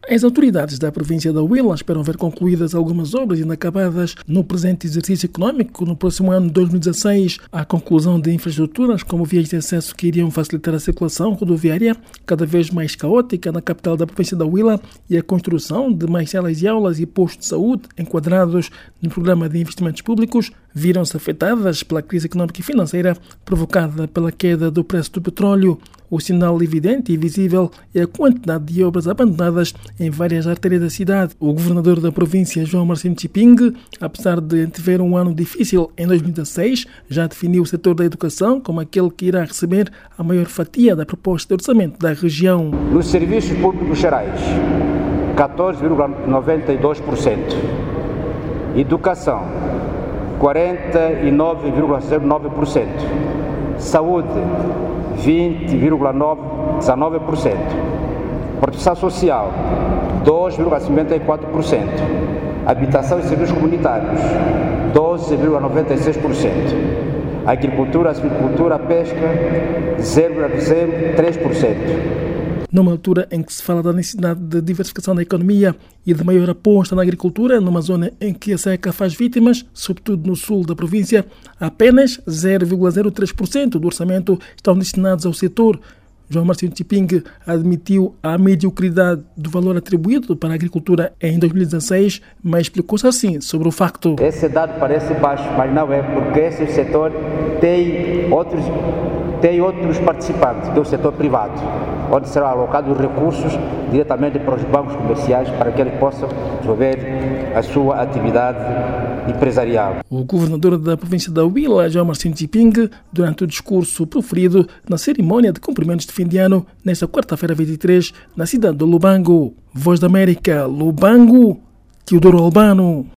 As autoridades da província da Huila esperam ver concluídas algumas obras inacabadas no presente exercício econômico no próximo ano de 2016. A conclusão de infraestruturas como vias de acesso que iriam facilitar a circulação rodoviária cada vez mais caótica na capital da província da Huila e a construção de mais salas de aulas e postos de saúde enquadrados no programa de investimentos públicos viram-se afetadas pela crise econômica e financeira provocada pela queda do preço do petróleo. O sinal evidente e visível é a quantidade de obras abandonadas em várias artérias da cidade. O governador da província, João Marcinho Chiping, apesar de antever um ano difícil em 2016, já definiu o setor da educação como aquele que irá receber a maior fatia da proposta de orçamento da região. Nos serviços públicos gerais, 14,92%. Educação, 49,09%. Saúde, 20,19%. Proteção social, 2,54%. Habitação e serviços comunitários, 12,96%. Agricultura, silvicultura, pesca, 0,03%. Numa altura em que se fala da necessidade de diversificação da economia e de maior aposta na agricultura, numa zona em que a seca faz vítimas, sobretudo no sul da província, apenas 0,03% do orçamento estão destinados ao setor. João Marcinho Chiping admitiu a mediocridade do valor atribuído para a agricultura em 2016, mas explicou-se assim sobre o facto. Esse dado parece baixo, mas não é, porque esse setor tem outros participantes do setor privado, onde serão alocados recursos diretamente para os bancos comerciais para que eles possam desenvolver a sua atividade empresarial. O governador da província da Huila, João Marcinho Chiping, durante o discurso proferido na cerimónia de cumprimentos de fim de ano, nesta quarta-feira 23, na cidade de Lubango. Voz da América, Lubango, Teodoro Albano.